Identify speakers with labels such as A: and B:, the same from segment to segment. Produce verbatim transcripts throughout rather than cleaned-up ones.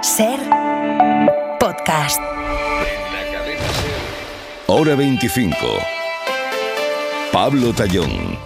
A: Ser Podcast.
B: Hora veinticinco. Pablo Tallón.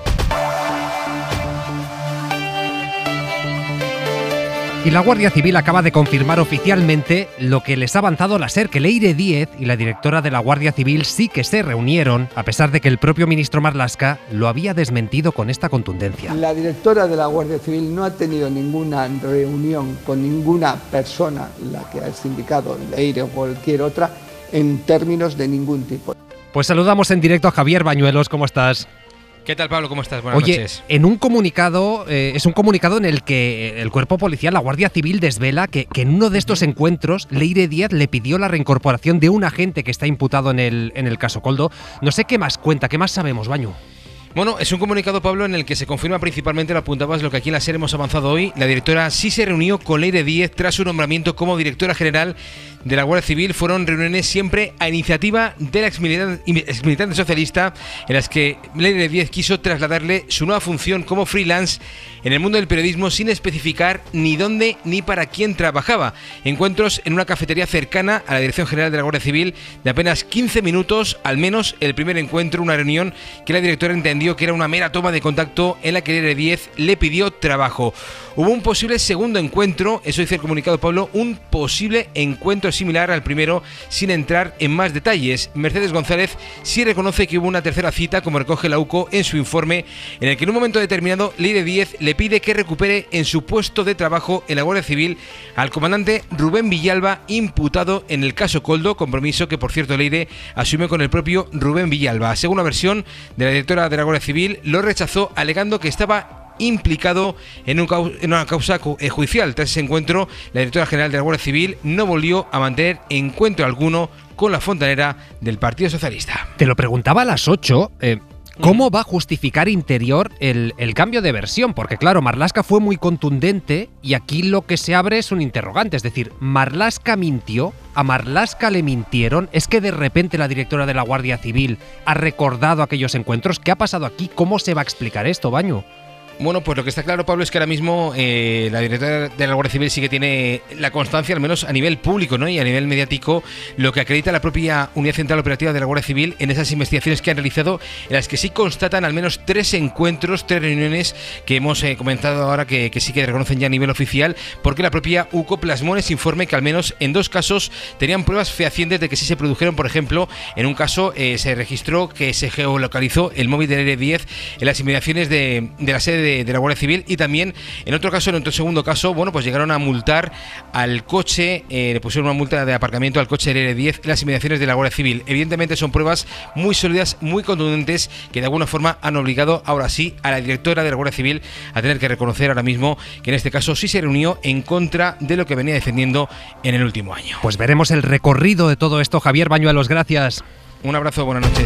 C: Y la Guardia Civil acaba de confirmar oficialmente lo que les ha avanzado la SER, que Leire Díez y la directora de la Guardia Civil sí que se reunieron, a pesar de que el propio ministro Marlaska lo había desmentido con esta contundencia.
D: La directora de la Guardia Civil no ha tenido ninguna reunión con ninguna persona, la que ha indicado Leire o cualquier otra, en términos de ningún tipo.
C: Pues saludamos en directo a Javier Bañuelos, ¿cómo estás?
E: ¿Qué tal, Pablo? ¿Cómo estás? Buenas
C: Oye,
E: noches.
C: en un comunicado, eh, es un comunicado en el que el cuerpo policial, la Guardia Civil, desvela que, que en uno de estos encuentros Leire Díez le pidió la reincorporación de un agente que está imputado en el, en el caso Koldo. No sé qué más cuenta, qué más sabemos, Bañu.
E: Bueno, es un comunicado, Pablo, en el que se confirma principalmente, lo apuntabas, lo que aquí en la SER hemos avanzado hoy. La directora sí se reunió con Leire Díez tras su nombramiento como directora general de la Guardia Civil. Fueron reuniones siempre a iniciativa de la exmilitante socialista, en las que Leire Díez quiso trasladarle su nueva función como freelance en el mundo del periodismo sin especificar ni dónde ni para quién trabajaba. Encuentros en una cafetería cercana a la Dirección General de la Guardia Civil de apenas quince minutos, al menos el primer encuentro, una reunión que la directora entendió que era una mera toma de contacto en la que Leire Díez le pidió trabajo. Hubo un posible segundo encuentro, eso dice el comunicado, Pablo, un posible encuentro similar al primero, sin entrar en más detalles. Mercedes González sí reconoce que hubo una tercera cita, como recoge la U C O en su informe, en el que en un momento determinado Leire Díez le pide que recupere en su puesto de trabajo en la Guardia Civil al comandante Rubén Villalba, imputado en el caso Koldo, compromiso que, por cierto, Leire asumió con el propio Rubén Villalba. Según la versión de la directora de la Guardia Civil, lo rechazó alegando que estaba implicado en, un cau- en una causa judicial. Tras ese encuentro, la directora general de la Guardia Civil no volvió a mantener encuentro alguno con la fontanera del Partido Socialista.
C: Te lo preguntaba a las ocho, eh, ¿cómo va a justificar Interior el, el cambio de versión? Porque claro, Marlaska fue muy contundente y aquí lo que se abre es un interrogante. Es decir, ¿Marlaska mintió? ¿A Marlaska le mintieron? ¿Es que de repente la directora de la Guardia Civil ha recordado aquellos encuentros? ¿Qué ha pasado aquí? ¿Cómo se va a explicar esto, Bañu?
E: Bueno, pues lo que está claro, Pablo, es que ahora mismo eh, la directora de la Guardia Civil sí que tiene la constancia, al menos a nivel público, ¿no? Y a nivel mediático, lo que acredita la propia Unidad Central Operativa de la Guardia Civil en esas investigaciones que han realizado, en las que sí constatan al menos tres encuentros, tres reuniones que hemos eh, comentado ahora que, que sí que reconocen ya a nivel oficial, porque la propia U C O plasmó en ese informe que al menos en dos casos tenían pruebas fehacientes de que sí se produjeron. Por ejemplo, en un caso eh, se registró que se geolocalizó el móvil de Leire Díez en las inmediaciones de, de la sede de de la Guardia Civil, y también en otro caso, en otro segundo caso, bueno, pues llegaron a multar al coche, eh, le pusieron una multa de aparcamiento al coche de Leire Díez en las inmediaciones de la Guardia Civil. Evidentemente son pruebas muy sólidas, muy contundentes, que de alguna forma han obligado ahora sí a la directora de la Guardia Civil a tener que reconocer ahora mismo que en este caso sí se reunió en contra de lo que venía defendiendo en el último año.
C: Pues veremos el recorrido de todo esto. Javier Bañuelos, gracias.
E: Un abrazo, buenas noches.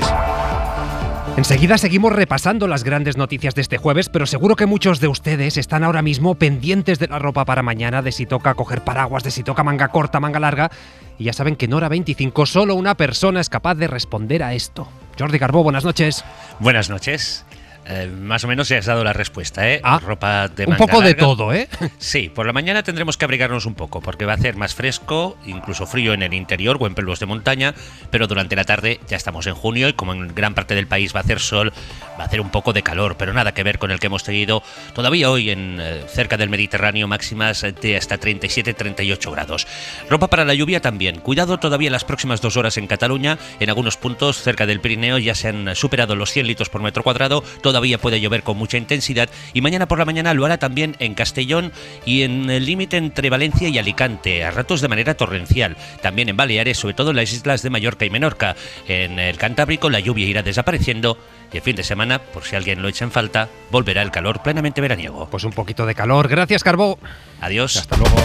C: Enseguida seguimos repasando las grandes noticias de este jueves, pero seguro que muchos de ustedes están ahora mismo pendientes de la ropa para mañana, de si toca coger paraguas, de si toca manga corta, manga larga, y ya saben que en Hora veinticinco solo una persona es capaz de responder a esto. Jordi Carbó, buenas noches.
F: Buenas noches. Eh, más o menos ya has dado la respuesta, ¿eh?
C: Ah,
F: ropa de
C: un
F: manga
C: poco de
F: larga.
C: todo, ¿eh?
F: Sí, por la mañana tendremos que abrigarnos un poco, porque va a hacer más fresco, incluso frío en el interior o en pueblos de montaña, pero durante la tarde ya estamos en junio y como en gran parte del país va a hacer sol, va a hacer un poco de calor, pero nada que ver con el que hemos tenido todavía hoy en eh, cerca del Mediterráneo, máximas de hasta treinta y siete treinta y ocho grados. Ropa para la lluvia también. Cuidado todavía las próximas dos horas en Cataluña, en algunos puntos cerca del Pirineo ya se han superado los cien litros por metro cuadrado, todavía puede llover con mucha intensidad y mañana por la mañana lo hará también en Castellón y en el límite entre Valencia y Alicante, a ratos de manera torrencial. También en Baleares, sobre todo en las islas de Mallorca y Menorca. En el Cantábrico la lluvia irá desapareciendo y el fin de semana, por si alguien lo echa en falta, volverá el calor plenamente veraniego.
C: Pues un poquito de calor. Gracias, Carbó.
F: Adiós.
C: Hasta luego.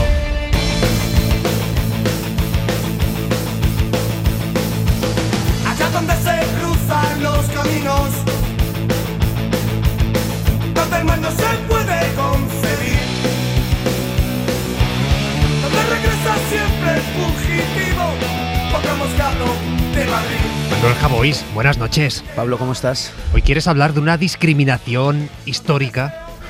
G: Allá donde se cruzan los caminos, donde el mal no se puede concebir, donde regresa siempre el fugitivo, pongamos Carlo de Madrid.
C: Manuel Javois, buenas noches.
H: Pablo, ¿cómo estás?
C: Hoy quieres hablar de una discriminación histórica.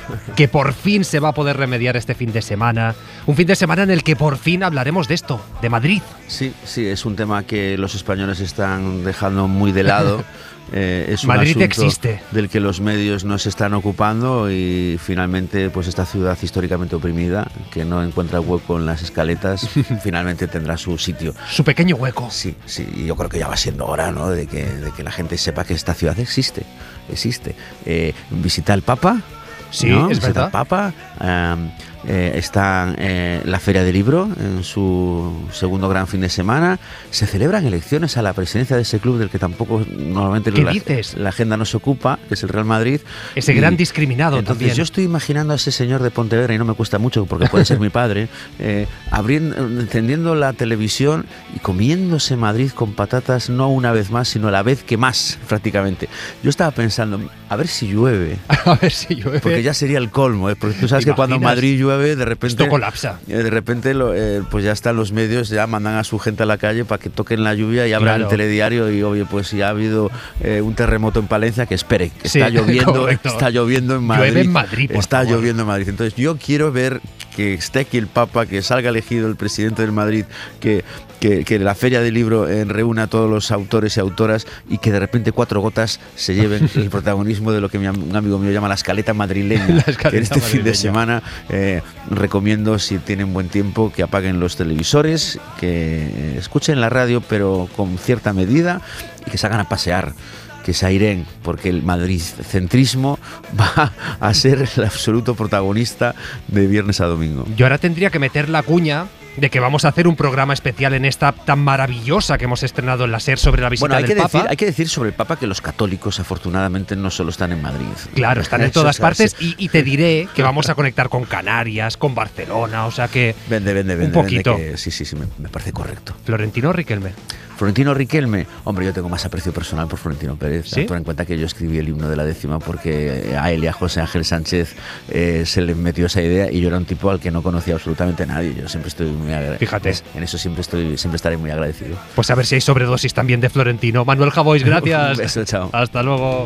C: que por fin se va a poder remediar este fin de semana. Un fin de semana en el que por fin hablaremos de esto, de Madrid.
H: Sí, sí, es un tema que los españoles están dejando muy de lado. Eh, es un
C: Madrid
H: asunto
C: existe.
H: del que los medios no se están ocupando y finalmente pues esta ciudad históricamente oprimida, que no encuentra hueco en las escaletas, finalmente tendrá su sitio.
C: Su pequeño hueco.
H: Sí, sí, y yo creo que ya va siendo hora, ¿no?, de que, de que la gente sepa que esta ciudad existe, existe. Eh, visita el Papa.
C: Sí,
H: ¿no?
C: es
H: Visita
C: verdad.
H: el Papa. Um, eh, está eh, la Feria del Libro en su segundo gran fin de semana. Se celebran elecciones a la presidencia de ese club del que tampoco normalmente
C: ¿Qué
H: la,
C: dices?
H: la agenda no se ocupa, que es el Real Madrid.
C: Ese
H: Y
C: gran discriminado
H: entonces
C: también.
H: yo estoy imaginando a ese señor de Pontevedra, y no me cuesta mucho porque puede ser mi padre, eh, abriendo, encendiendo la televisión y comiéndose Madrid con patatas, no una vez más, sino la vez que más, prácticamente. Yo estaba pensando, a ver si llueve.
C: A ver si llueve.
H: Porque ya sería el colmo, ¿eh? Porque tú sabes que cuando Madrid llueve, de repente...
C: Esto colapsa.
H: De repente, lo, eh, pues ya están los medios, ya mandan a su gente a la calle para que toquen la lluvia y abran
C: Claro.
H: el telediario y, oye, pues si ha habido eh, un terremoto en Palencia, que espere, que
C: Sí,
H: está lloviendo,
C: correcto.
H: está lloviendo en Madrid.
C: Llueve en Madrid, por
H: Está
C: favor.
H: lloviendo en Madrid. Entonces yo quiero ver que esté aquí el Papa, que salga elegido el presidente del Madrid, que... Que, que la Feria del Libro eh, reúna a todos los autores y autoras y que de repente Cuatro Gotas se lleven el protagonismo de lo que mi, am- un amigo mío llama la escaleta madrileña.
C: La escaleta
H: que este fin de
C: madrileña.
H: semana eh, recomiendo, si tienen buen tiempo, que apaguen los televisores, que escuchen la radio pero con cierta medida y que salgan a pasear, que se aireen, porque el madridcentrismo va a ser el absoluto protagonista de viernes a domingo.
C: Yo ahora tendría que meter la cuña de que vamos a hacer un programa especial en esta tan maravillosa que hemos estrenado en la SER sobre la visita
H: Bueno, hay
C: del
H: que,
C: Papa.
H: decir, hay que decir sobre el Papa que los católicos afortunadamente no solo están en Madrid.
C: Claro, están en
H: Eso
C: todas
H: es
C: partes
H: así.
C: y, y te diré que vamos a conectar con Canarias, con Barcelona, o sea que
H: Vende, vende, vende.
C: un poquito.
H: vende que- sí, sí, sí, me, me parece correcto.
C: Florentino Riquelme.
H: Florentino Riquelme, hombre, yo tengo más aprecio personal por Florentino Pérez.
C: ¿Sí?
H: Ten en cuenta que yo escribí el himno de la décima porque a él y a José Ángel Sánchez eh, se le metió esa idea y yo era un tipo al que no conocía absolutamente nadie. Yo siempre estoy muy agradecido.
C: Fíjate.
H: En eso siempre estoy, siempre estaré muy agradecido.
C: Pues a ver si hay sobredosis también de Florentino. Manuel Javois, gracias.
H: Un beso, chao.
C: Hasta luego.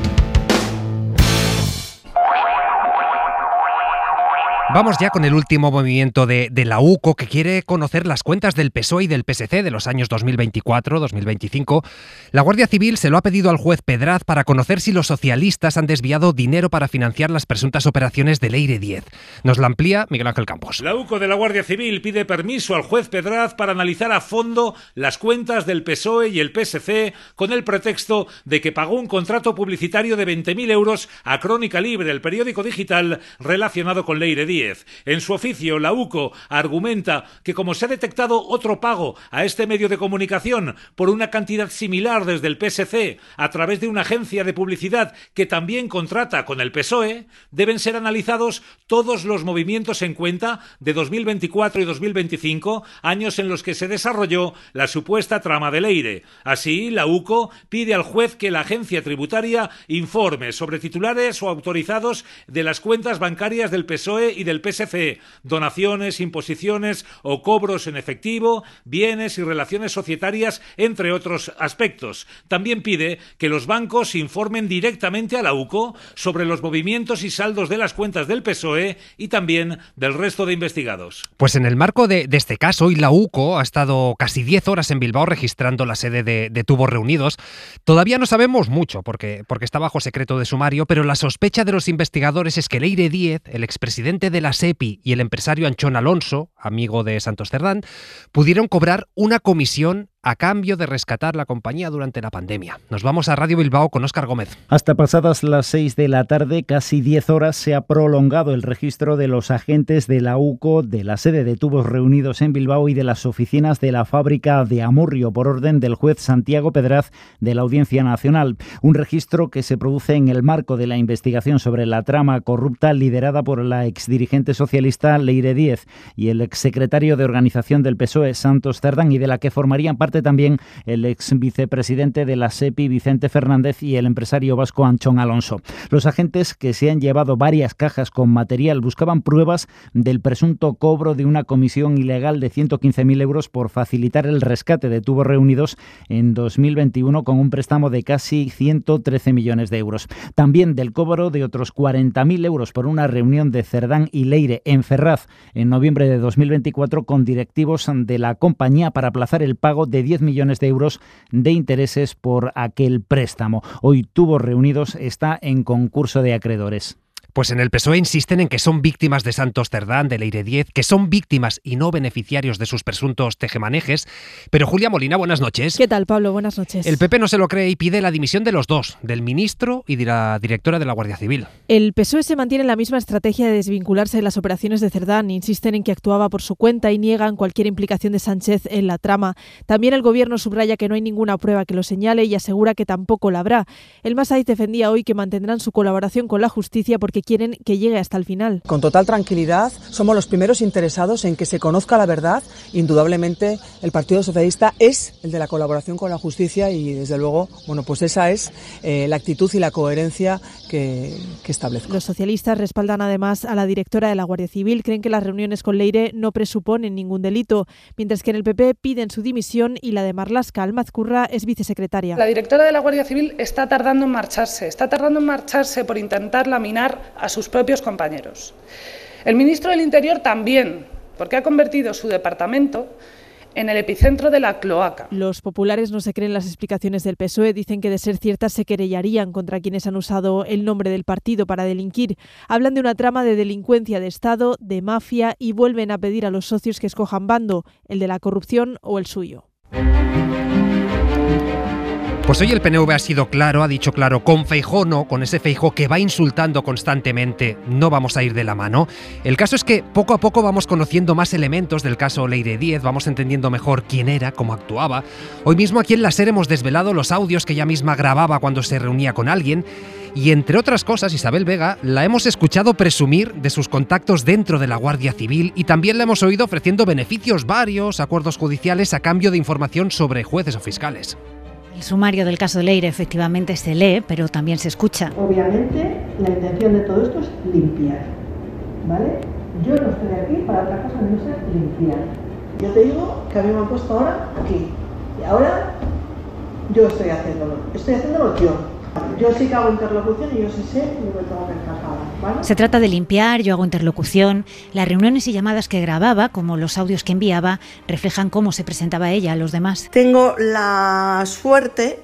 C: Vamos ya con el último movimiento de, de la U C O, que quiere conocer las cuentas del P S O E y del P S C de los años dos mil veinticuatro dos mil veinticinco. La Guardia Civil se lo ha pedido al juez Pedraz para conocer si los socialistas han desviado dinero para financiar las presuntas operaciones de Leire diez. Nos la amplía Miguel Ángel Campos.
I: La U C O de la Guardia Civil pide permiso al juez Pedraz para analizar a fondo las cuentas del P S O E y el P S C con el pretexto de que pagó un contrato publicitario de veinte mil euros a Crónica Libre, el periódico digital relacionado con Leire diez. En su oficio, la U C O argumenta que como se ha detectado otro pago a este medio de comunicación por una cantidad similar desde el P S C a través de una agencia de publicidad que también contrata con el P S O E, deben ser analizados todos los movimientos en cuenta de dos mil veinticuatro y dos mil veinticinco, años en los que se desarrolló la supuesta trama de Leire. Así, la U C O pide al juez que la agencia tributaria informe sobre titulares o autorizados de las cuentas bancarias del P S O E y del P S C, donaciones, imposiciones o cobros en efectivo, bienes y relaciones societarias, entre otros aspectos. También pide que los bancos informen directamente a la U C O sobre los movimientos y saldos de las cuentas del P S O E y también del resto de investigados.
C: Pues en el marco de, de este caso, hoy la U C O ha estado casi diez horas en Bilbao registrando la sede de, de Tubos Reunidos. Todavía no sabemos mucho porque, porque está bajo secreto de sumario, pero la sospecha de los investigadores es que Leire diez, el expresidente de la SEPI y el empresario Anchón Alonso, amigo de Santos Cerdán, pudieron cobrar una comisión a cambio de rescatar la compañía durante la pandemia. Nos vamos a Radio Bilbao con Óscar Gómez.
J: Hasta pasadas las seis de la tarde, casi diez horas, se ha prolongado el registro de los agentes de la U C O, de la sede de Tubos Reunidos en Bilbao y de las oficinas de la fábrica de Amurrio, por orden del juez Santiago Pedraz de la Audiencia Nacional. Un registro que se produce en el marco de la investigación sobre la trama corrupta liderada por la exdirigente socialista Leire diez y el exsecretario de Organización del P S O E, Santos Cerdán, y de la que formarían parte también el ex vicepresidente de la SEPI, Vicente Fernández, y el empresario vasco Anchón Alonso. Los agentes, que se han llevado varias cajas con material, buscaban pruebas del presunto cobro de una comisión ilegal de ciento quince mil euros por facilitar el rescate de Tubos Reunidos en dos mil veintiuno con un préstamo de casi ciento trece millones de euros. También del cobro de otros cuarenta mil euros por una reunión de Cerdán y Leire en Ferraz en noviembre de dos mil veinticuatro con directivos de la compañía para aplazar el pago de diez millones de euros de intereses por aquel préstamo. Hoy Tubos Reunidos está en concurso de acreedores.
C: Pues en el P S O E insisten en que son víctimas de Santos Cerdán, de Leire Diez, que son víctimas y no beneficiarios de sus presuntos tejemanejes. Pero Julia Molina, buenas noches.
K: ¿Qué tal, Pablo? Buenas noches.
C: El P P no se lo cree y pide la dimisión de los dos, del ministro y de la directora de la Guardia Civil.
K: El P S O E se mantiene en la misma estrategia de desvincularse de las operaciones de Cerdán. Insisten en que actuaba por su cuenta y niegan cualquier implicación de Sánchez en la trama. También el Gobierno subraya que no hay ninguna prueba que lo señale y asegura que tampoco la habrá. El Masaiz defendía hoy que mantendrán su colaboración con la justicia porque quieren que llegue hasta el final.
L: Con total tranquilidad, somos los primeros interesados en que se conozca la verdad. Indudablemente, el Partido Socialista es el de la colaboración con la justicia y, desde luego, bueno, pues esa es eh, la actitud y la coherencia que, que establezco.
K: Los socialistas respaldan además a la directora de la Guardia Civil. Creen que las reuniones con Leire no presuponen ningún delito, mientras que en el P P piden su dimisión y la de Marlaska Almazcurra es vicesecretaria.
M: La directora de la Guardia Civil está tardando en marcharse, está tardando en marcharse por intentar laminar a sus propios compañeros. El ministro del Interior también, porque ha convertido su departamento en el epicentro de la cloaca.
K: Los populares no se creen las explicaciones del P S O E. Dicen que, de ser ciertas, se querellarían contra quienes han usado el nombre del partido para delinquir. Hablan de una trama de delincuencia de Estado, de mafia, y vuelven a pedir a los socios que escojan bando, el de la corrupción o el suyo.
C: Pues hoy el P N V ha sido claro, ha dicho claro, con Feijóo no, con ese Feijóo que va insultando constantemente, no vamos a ir de la mano. El caso es que poco a poco vamos conociendo más elementos del caso Leire Diez, vamos entendiendo mejor quién era, cómo actuaba. Hoy mismo aquí en la SER hemos desvelado los audios que ella misma grababa cuando se reunía con alguien y, entre otras cosas, Isabel Vega la hemos escuchado presumir de sus contactos dentro de la Guardia Civil y también la hemos oído ofreciendo beneficios varios, acuerdos judiciales a cambio de información sobre jueces o fiscales.
N: El sumario del caso de Leire efectivamente se lee, pero también se escucha.
O: Obviamente, la intención de todo esto es limpiar, ¿vale? Yo no estoy aquí para otra cosa que no sea limpiar. Yo te digo que a mí me han puesto ahora aquí, y ahora yo estoy haciéndolo, estoy haciéndolo yo. Yo sí que hago interlocución y yo sí sé lo que tengo que encajar, ¿vale?
N: Se trata de limpiar, yo hago interlocución. Las reuniones y llamadas que grababa, como los audios que enviaba, reflejan cómo se presentaba ella a los demás.
O: Tengo la suerte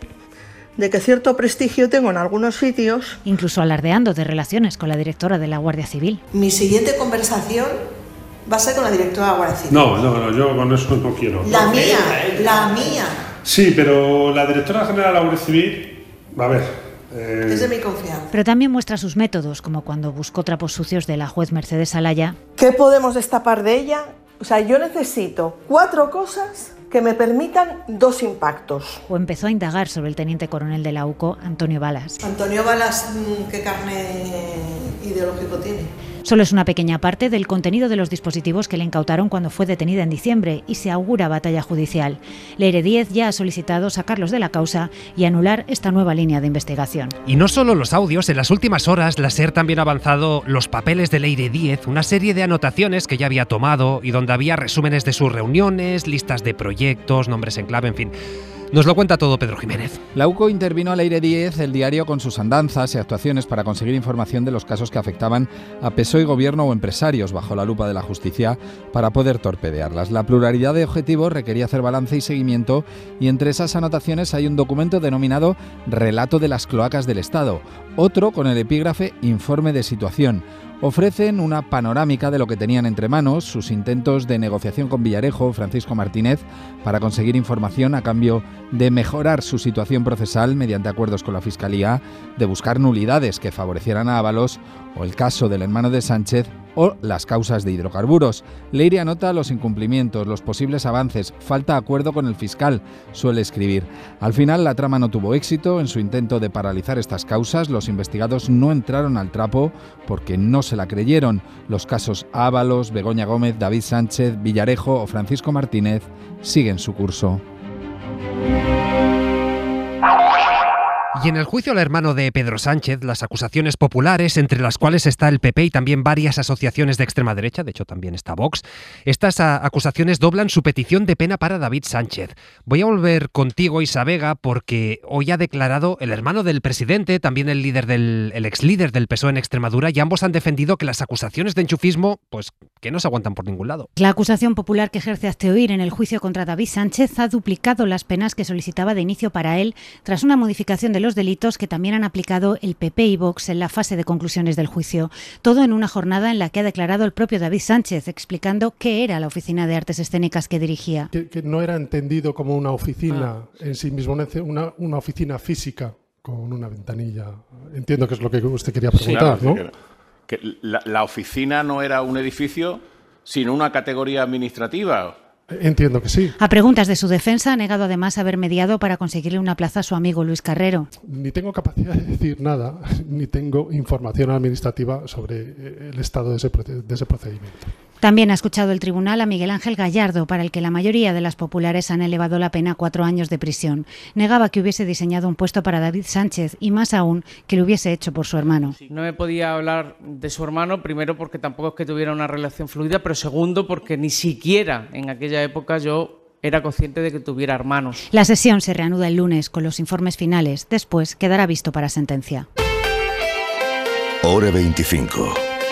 O: de que cierto prestigio tengo en algunos sitios.
N: Incluso alardeando de relaciones con la directora de la Guardia Civil.
O: Mi siguiente conversación va a ser con la directora de la Guardia Civil.
P: No, no, no, yo con eso no quiero.
O: La mía, la mía.
P: Sí, pero la directora general de la Guardia Civil, a ver... Eh...
O: Es de mi confianza.
N: Pero también muestra sus métodos, como cuando buscó trapos sucios de la juez Mercedes Alaya.
O: ¿Qué podemos destapar de ella? O sea, yo necesito cuatro cosas que me permitan dos impactos.
N: O empezó a indagar sobre el teniente coronel de la U C O, Antonio Balas.
O: Antonio Balas, ¿qué carne ideológico tiene?
N: Solo es una pequeña parte del contenido de los dispositivos que le incautaron cuando fue detenida en diciembre y se augura batalla judicial. Leire Diez ya ha solicitado sacarlos de la causa y anular esta nueva línea de investigación.
C: Y no solo los audios, en las últimas horas la SER también ha avanzado los papeles de Leire Diez, una serie de anotaciones que ya había tomado y donde había resúmenes de sus reuniones, listas de proyectos, nombres en clave, en fin. Nos lo cuenta todo Pedro Jiménez.
Q: La U C O intervino a Leire Diez, el diario, con sus andanzas y actuaciones para conseguir información de los casos que afectaban a P S O E, gobierno o empresarios bajo la lupa de la justicia para poder torpedearlas. La pluralidad de objetivos requería hacer balance y seguimiento y entre esas anotaciones hay un documento denominado Relato de las cloacas del Estado, otro con el epígrafe Informe de situación. Ofrecen una panorámica de lo que tenían entre manos, sus intentos de negociación con Villarejo, Francisco Martínez, para conseguir información a cambio de mejorar su situación procesal mediante acuerdos con la Fiscalía, de buscar nulidades que favorecieran a Ábalos, o el caso del hermano de Sánchez, o las causas de hidrocarburos. Leire anota los incumplimientos, los posibles avances, falta acuerdo con el fiscal, suele escribir. Al final la trama no tuvo éxito. En su intento de paralizar estas causas, los investigados no entraron al trapo porque no se la creyeron. Los casos Ábalos, Begoña Gómez, David Sánchez, Villarejo o Francisco Martínez siguen su curso.
C: Y en el juicio al hermano de Pedro Sánchez, las acusaciones populares, entre las cuales está el P P y también varias asociaciones de extrema derecha, de hecho también está Vox, estas acusaciones doblan su petición de pena para David Sánchez. Voy a volver contigo, Isa Vega, porque hoy ha declarado el hermano del presidente, también el líder del el ex líder del P S O E en Extremadura, y ambos han defendido que las acusaciones de enchufismo, pues que no se aguantan por ningún lado.
N: La acusación popular que ejerce Hazte Oír en el juicio contra David Sánchez ha duplicado las penas que solicitaba de inicio para él tras una modificación de los delitos que también han aplicado el P P y Vox en la fase de conclusiones del juicio. Todo en una jornada en la que ha declarado el propio David Sánchez, explicando qué era la Oficina de Artes Escénicas que dirigía.
R: Que, que no era entendido como una oficina ah. en sí mismo, una, una oficina física con una ventanilla. Entiendo que es lo que usted quería preguntar, sí, claro, ¿no?
S: Que, que la, la oficina no era un edificio, sino una categoría administrativa.
R: Entiendo que sí.
N: A preguntas de su defensa, ha negado además haber mediado para conseguirle una plaza a su amigo Luis Carrero.
R: Ni tengo capacidad de decir nada, ni tengo información administrativa sobre el estado de ese, de ese procedimiento.
N: También ha escuchado el tribunal a Miguel Ángel Gallardo, para el que la mayoría de las populares han elevado la pena a cuatro años de prisión. Negaba que hubiese diseñado un puesto para David Sánchez y, más aún, que lo hubiese hecho por su hermano.
T: No me podía hablar de su hermano, primero porque tampoco es que tuviera una relación fluida, pero segundo porque ni siquiera en aquella época yo era consciente de que tuviera hermanos.
N: La sesión se reanuda el lunes con los informes finales. Después quedará visto para sentencia.
B: Hora veinticinco.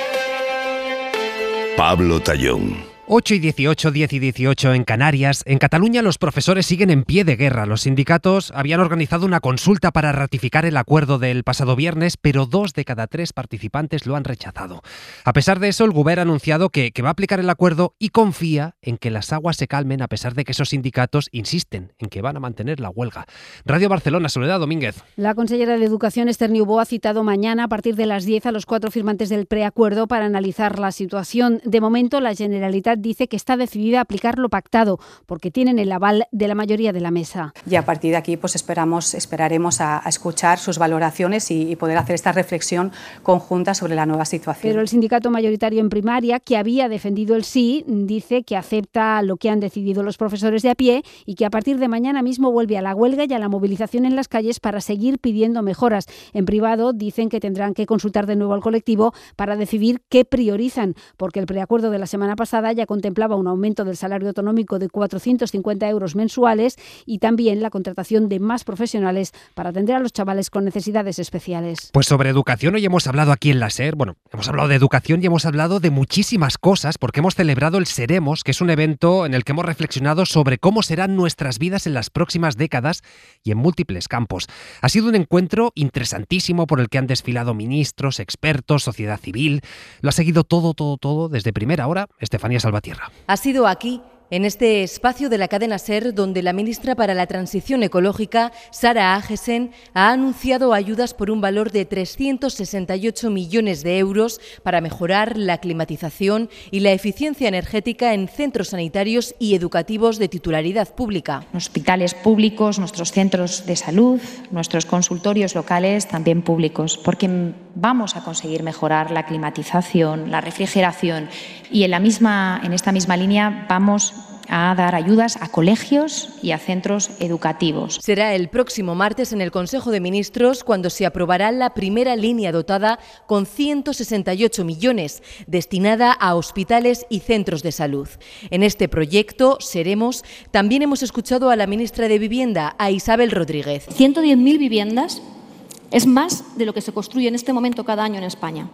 B: Pablo Tallón.
C: ocho y dieciocho, diez y dieciocho en Canarias. En Cataluña los profesores siguen en pie de guerra. Los sindicatos habían organizado una consulta para ratificar el acuerdo del pasado viernes, pero dos de cada tres participantes lo han rechazado. A pesar de eso, el Govern ha anunciado que, que va a aplicar el acuerdo y confía en que las aguas se calmen, a pesar de que esos sindicatos insisten en que van a mantener la huelga. Radio Barcelona, Soledad Domínguez.
U: La consellera de Educación, Esther Niubó, ha citado mañana a partir de las diez a los cuatro firmantes del preacuerdo para analizar la situación. De momento, la Generalitat dice que está decidida a aplicar lo pactado porque tienen el aval de la mayoría de la mesa.
V: Y a partir de aquí pues esperamos, esperaremos a, a escuchar sus valoraciones y, y poder hacer esta reflexión conjunta sobre la nueva situación.
U: Pero el sindicato mayoritario en primaria, que había defendido el sí, dice que acepta lo que han decidido los profesores de a pie y que a partir de mañana mismo vuelve a la huelga y a la movilización en las calles para seguir pidiendo mejoras. En privado dicen que tendrán que consultar de nuevo al colectivo para decidir qué priorizan, porque el preacuerdo de la semana pasada ya contemplaba un aumento del salario autonómico de cuatrocientos cincuenta euros mensuales y también la contratación de más profesionales para atender a los chavales con necesidades especiales.
C: Pues sobre educación hoy hemos hablado aquí en la SER, bueno, hemos hablado de educación y hemos hablado de muchísimas cosas porque hemos celebrado el Seremos, que es un evento en el que hemos reflexionado sobre cómo serán nuestras vidas en las próximas décadas y en múltiples campos. Ha sido un encuentro interesantísimo por el que han desfilado ministros, expertos, sociedad civil. Lo ha seguido todo, todo, todo desde primera hora Estefanía Salvatierra.
W: Ha sido aquí, en este espacio de la cadena SER, donde la ministra para la Transición Ecológica, Sara Agesen, ha anunciado ayudas por un valor de trescientos sesenta y ocho millones de euros para mejorar la climatización y la eficiencia energética en centros sanitarios y educativos de titularidad pública.
X: Hospitales públicos, nuestros centros de salud, nuestros consultorios locales también públicos, porque vamos a conseguir mejorar la climatización, la refrigeración y en, la misma, en esta misma línea vamos a dar ayudas a colegios y a centros educativos.
W: Será el próximo martes en el Consejo de Ministros cuando se aprobará la primera línea dotada con ciento sesenta y ocho millones, destinada a hospitales y centros de salud. En este proyecto, Seremos, también hemos escuchado a la ministra de Vivienda, a Isabel Rodríguez.
Y: ciento diez mil viviendas es más de lo que se construye en este momento cada año en España.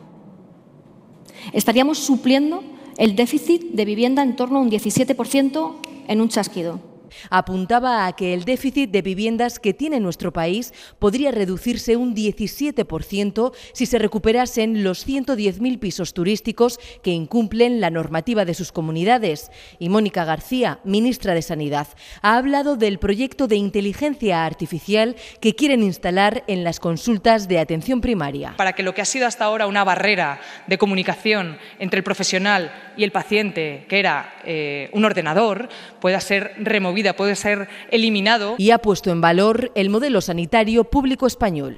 Y: Estaríamos supliendo el déficit de vivienda en torno a un diecisiete por ciento en un chasquido.
W: Apuntaba a que el déficit de viviendas que tiene nuestro país podría reducirse un diecisiete por ciento si se recuperasen los ciento diez mil pisos turísticos que incumplen la normativa de sus comunidades. Y Mónica García, ministra de Sanidad, ha hablado del proyecto de inteligencia artificial que quieren instalar en las consultas de atención primaria.
A: Para que lo que ha sido hasta ahora una barrera de comunicación entre el profesional y el paciente, que era eh, un ordenador, pueda ser removida, puede ser eliminado.
W: Y ha puesto en valor el modelo sanitario público español.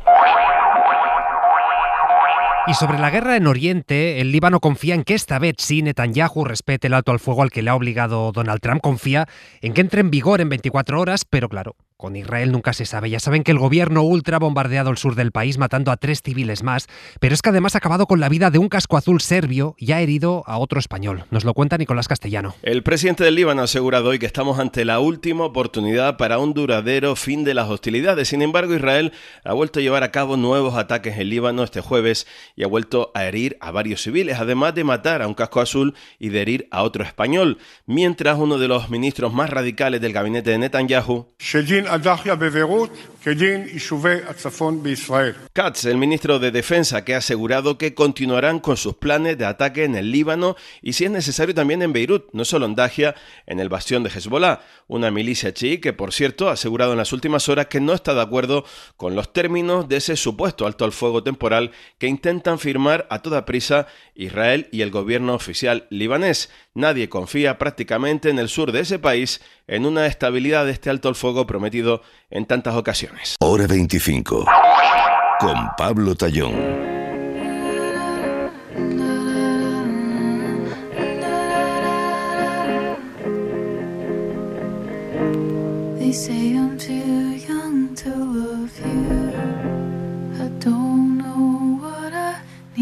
C: Y sobre la guerra en Oriente, el Líbano confía en que esta vez sí Netanyahu respete el alto al fuego al que le ha obligado Donald Trump. Confía en que entre en vigor en veinticuatro horas, pero claro, con Israel nunca se sabe. Ya saben que el gobierno ultra ha bombardeado el sur del país, matando a tres civiles más, pero es que además ha acabado con la vida de un casco azul serbio y ha herido a otro español. Nos lo cuenta Nicolás Castellano.
D: El presidente del Líbano ha asegurado hoy que estamos ante la última oportunidad para un duradero fin de las hostilidades. Sin embargo, Israel ha vuelto a llevar a cabo nuevos ataques en Líbano este jueves y ha vuelto a herir a varios civiles, además de matar a un casco azul y de herir a otro español, mientras uno de los ministros más radicales del gabinete de Netanyahu, Katz, el ministro de Defensa, que ha asegurado que continuarán con sus planes de ataque en el Líbano y, si es necesario, también en Beirut, no solo en Dahia, en el bastión de Hezbollah, una milicia chií que, por cierto, ha asegurado en las últimas horas que no está de acuerdo con los términos de ese supuesto alto al fuego temporal que intentan firmar a toda prisa Israel y el gobierno oficial libanés. Nadie confía prácticamente en el sur de ese país en una estabilidad de este alto al fuego prometido en tantas ocasiones.
B: Hora veinticinco, con Pablo Tallón.
E: They say I'm too young to love you. I don't know what I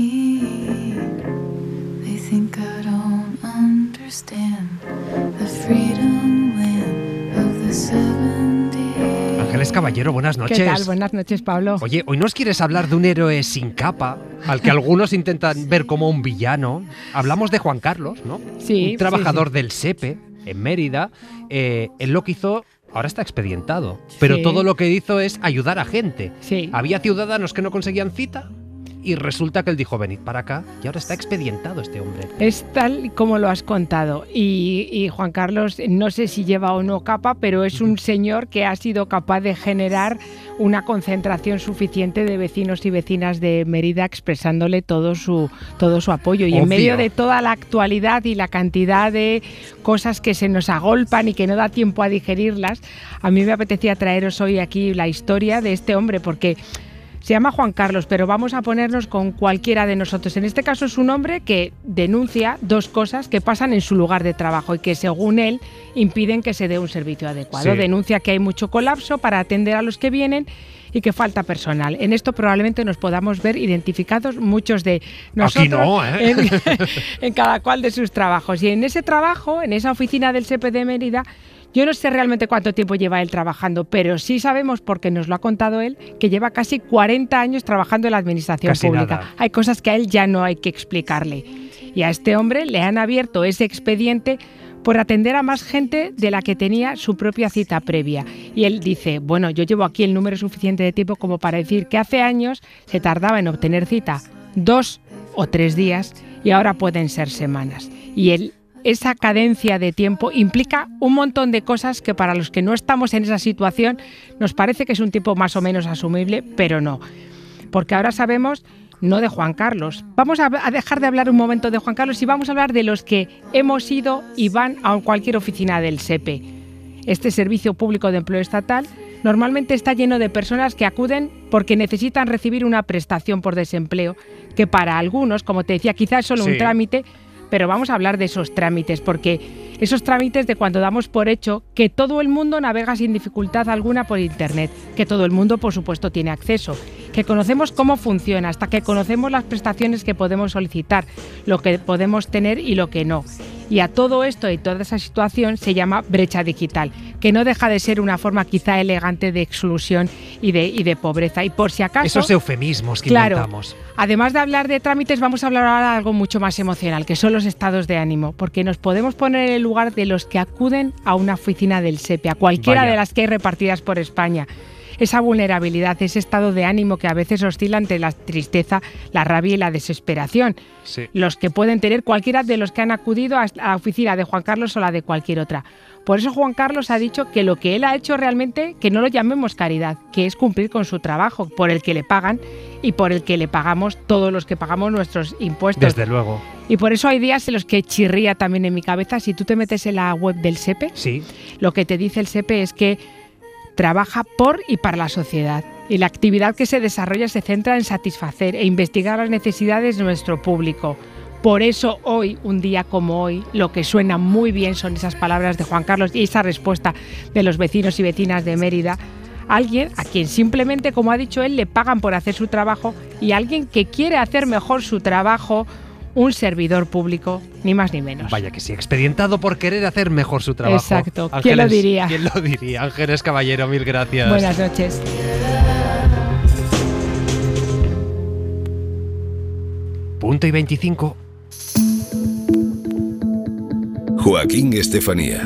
E: need. They think I don't understand the freedom wind of the seventies.
C: Ángeles Caballero, buenas noches.
F: ¿Qué tal? Buenas noches, Pablo.
C: Oye, hoy nos quieres hablar de un héroe sin capa, al que algunos intentan ver como un villano. Hablamos de Juan Carlos, ¿no?
F: Sí.
C: Un trabajador
F: sí, sí.
C: del SEPE, en Mérida. Eh, él lo que hizo... Ahora está expedientado, pero
F: Sí.
C: todo lo que hizo es ayudar a gente.
F: Sí.
C: Había ciudadanos que no conseguían cita y resulta que él dijo, venid para acá, y ahora está expedientado este hombre.
F: Es tal como lo has contado. Y, y Juan Carlos, no sé si lleva o no capa, pero es un señor que ha sido capaz de generar una concentración suficiente de vecinos y vecinas de Mérida expresándole todo su, todo su apoyo. Y
C: Ocio.
F: en medio de toda la actualidad y la cantidad de cosas que se nos agolpan y que no da tiempo a digerirlas, a mí me apetecía traeros hoy aquí la historia de este hombre, porque se llama Juan Carlos, pero vamos a ponernos con cualquiera de nosotros. En este caso es un hombre que denuncia dos cosas que pasan en su lugar de trabajo y que, según él, impiden que se dé un servicio adecuado.
C: Sí.
F: Denuncia que hay mucho colapso para atender a los que vienen y que falta personal. En esto probablemente nos podamos ver identificados muchos de nosotros.
C: Aquí no, ¿eh?
F: en, en cada cual de sus trabajos. Y en ese trabajo, en esa oficina del SEPE de Mérida, yo no sé realmente cuánto tiempo lleva él trabajando, pero sí sabemos, porque nos lo ha contado él, que lleva casi cuarenta años trabajando en la administración
C: Casi
F: pública.
C: nada.
F: Hay cosas que a él ya no hay que explicarle. Y a este hombre le han abierto ese expediente por atender a más gente de la que tenía su propia cita previa. Y él dice, bueno, yo llevo aquí el número suficiente de tiempo como para decir que hace años se tardaba en obtener cita dos o tres días y ahora pueden ser semanas. Y él esa cadencia de tiempo implica un montón de cosas que, para los que no estamos en esa situación, nos parece que es un tiempo más o menos asumible, pero no. Porque ahora sabemos, no de Juan Carlos. Vamos a dejar de hablar un momento de Juan Carlos y vamos a hablar de los que hemos ido y van a cualquier oficina del SEPE. Este Servicio Público de Empleo Estatal normalmente está lleno de personas que acuden porque necesitan recibir una prestación por desempleo, que para algunos, como te decía, quizás es solo
C: Sí.
F: un trámite. Pero vamos a hablar de esos trámites, porque esos trámites de cuando damos por hecho que todo el mundo navega sin dificultad alguna por Internet, que todo el mundo, por supuesto, tiene acceso, que conocemos cómo funciona, hasta que conocemos las prestaciones que podemos solicitar, lo que podemos tener y lo que no. Y a todo esto y toda esa situación se llama brecha digital, que no deja de ser una forma quizá elegante de exclusión y de, y de pobreza. Y por si acaso...
C: Esos eufemismos que
F: claro,
C: inventamos.
F: Además de hablar de trámites, vamos a hablar ahora de algo mucho más emocional, que son los estados de ánimo, porque nos podemos poner en el lugar de los que acuden a una oficina del SEPE, a cualquiera
C: Vaya.
F: de las que hay repartidas por España. Esa vulnerabilidad, ese estado de ánimo que a veces oscila entre la tristeza, la rabia y la desesperación.
C: Sí.
F: Los que pueden tener cualquiera de los que han acudido a la oficina de Juan Carlos o la de cualquier otra. Por eso Juan Carlos ha dicho que lo que él ha hecho realmente, que no lo llamemos caridad, que es cumplir con su trabajo, por el que le pagan y por el que le pagamos todos los que pagamos nuestros impuestos.
C: Desde luego.
F: Y por eso hay días en los que chirría también en mi cabeza. Si tú te metes en la web del SEPE,
C: sí.
F: Lo que te dice el SEPE es que trabaja por y para la sociedad, y la actividad que se desarrolla se centra en satisfacer e investigar las necesidades de nuestro público. Por eso hoy, un día como hoy, lo que suena muy bien son esas palabras de Juan Carlos y esa respuesta de los vecinos y vecinas de Mérida. Alguien a quien simplemente, como ha dicho él, le pagan por hacer su trabajo, y alguien que quiere hacer mejor su trabajo, un servidor público, ni más ni menos.
C: Vaya que sí, expedientado por querer hacer mejor su trabajo.
F: Exacto.
C: Ángeles,
F: ¿Quién lo diría?
C: ¿Quién lo diría? Ángeles Caballero, mil gracias.
F: Buenas noches.
C: Punto y veinticinco.
B: Joaquín Estefanía.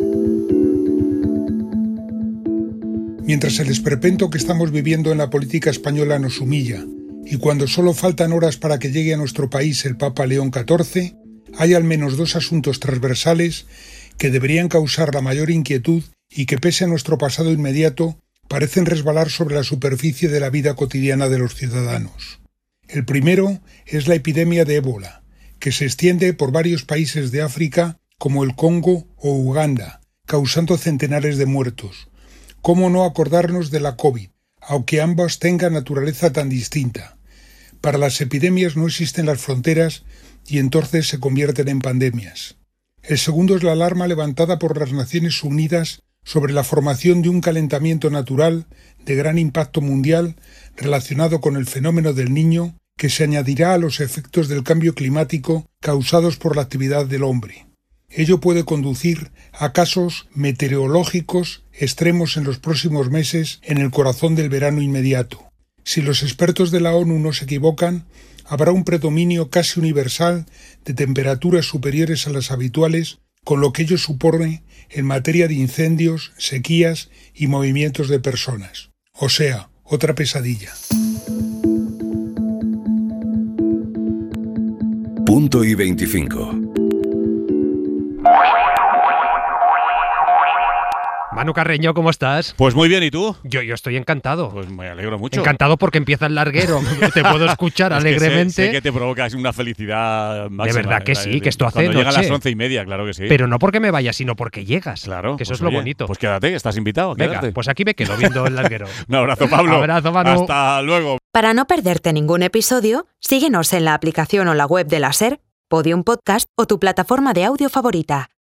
G: Mientras el esperpento que estamos viviendo en la política española nos humilla, y cuando solo faltan horas para que llegue a nuestro país el Papa León catorce, hay al menos dos asuntos transversales que deberían causar la mayor inquietud y que, pese a nuestro pasado inmediato, parecen resbalar sobre la superficie de la vida cotidiana de los ciudadanos. El primero es la epidemia de ébola, que se extiende por varios países de África como el Congo o Uganda, causando centenares de muertos. ¿Cómo no acordarnos de la COVID, aunque ambas tengan naturaleza tan distinta? Para las epidemias no existen las fronteras y entonces se convierten en pandemias. El segundo es la alarma levantada por las Naciones Unidas sobre la formación de un calentamiento natural de gran impacto mundial relacionado con el fenómeno del Niño, que se añadirá a los efectos del cambio climático causados por la actividad del hombre. Ello puede conducir a casos meteorológicos extremos en los próximos meses en el corazón del verano inmediato. Si los expertos de la ONU no se equivocan, habrá un predominio casi universal de temperaturas superiores a las habituales, con lo que ello supone en materia de incendios, sequías y movimientos de personas. O sea, otra pesadilla.
B: Punto y veinticinco.
C: Manu Carreño, ¿cómo estás?
H: Pues muy bien, ¿y tú?
C: Yo, yo estoy encantado.
H: Pues me alegro mucho.
C: Encantado porque empieza el larguero. Te puedo escuchar
H: es
C: alegremente.
H: Que sé, sé que te provoca una felicidad máxima.
C: De verdad que sí, que esto hace
H: Cuando
C: noche.
H: llega a las once y media, claro que sí.
C: Pero no porque me vaya, sino porque llegas.
H: Claro.
C: Que eso
H: pues
C: es lo
H: oye,
C: bonito.
H: Pues quédate, estás invitado.
C: Venga,
H: quédate.
C: pues aquí me quedo viendo el larguero.
H: Un abrazo, Pablo.
C: Abrazo, Manu.
H: Hasta luego.
I: Para no perderte ningún episodio, síguenos en la aplicación o la web de la SER, Podium Podcast o tu plataforma de audio favorita.